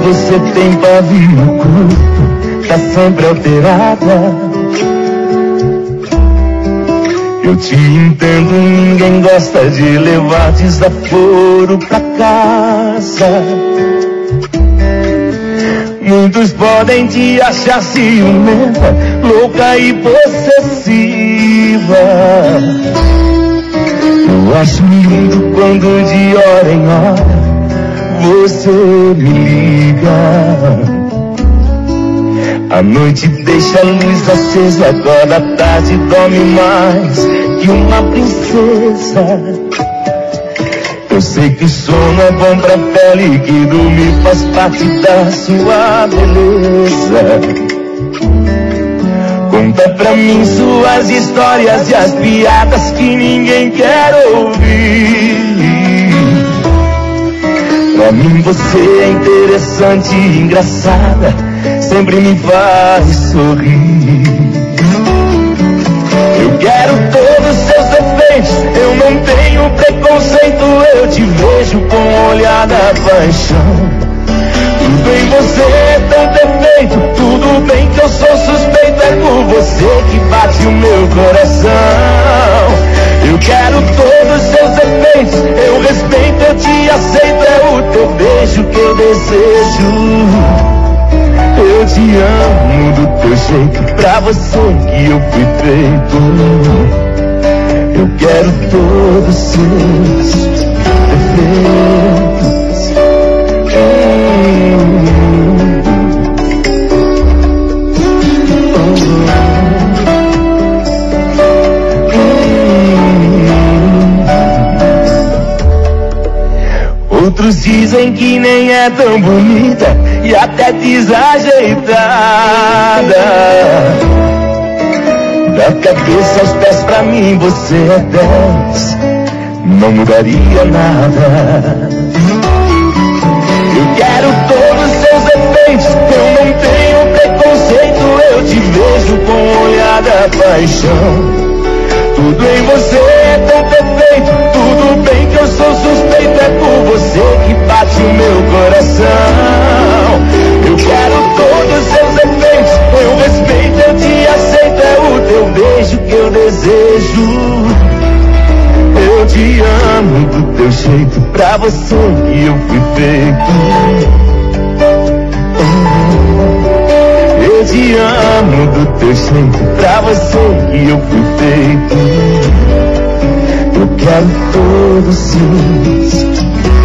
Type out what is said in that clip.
você tem pavio curto, tá sempre alterada. Eu te entendo, ninguém gosta de levar desaforo pra casa. Muitos podem te achar ciumenta, louca e possessiva. Eu acho lindo quando de hora em hora você me liga. A noite deixa a luz acesa, agora a tarde dorme mais que uma princesa. Eu sei que o sono é bom pra pele e que dormir faz parte da sua beleza. Conta pra mim suas histórias e as piadas que ninguém quer ouvir. Pra mim você é interessante e engraçada, sempre me faz sorrir. Eu quero todos os seus defeitos, eu não tenho preconceito, eu te vejo com um olhar da paixão. Tudo em você é tão perfeito, tudo bem que eu sou suspeito, é por você que bate o meu coração. Eu quero todos os seus defeitos, eu respeito, eu te aceito, é o teu beijo que eu desejo. Eu te amo do teu jeito, pra você que eu fui feito. Eu quero todos os seus defeitos. Outros dizem que nem é tão bonita e até desajeitada. Da cabeça aos pés pra mim você é 10, não mudaria nada. Eu quero todos os seus defeitos, eu não tenho preconceito, eu te vejo com o olhar da paixão. Tudo em você é tão perfeito, tudo bem que eu sou suspeito, é por você que bate o meu coração. Eu quero todos os seus defeitos, eu respeito, eu te aceito, é o teu beijo que eu desejo. Eu te amo do teu jeito, pra você que eu fui feito. Eu te amo do teu jeito, pra você que eu fui feito. Eu quero todos os seus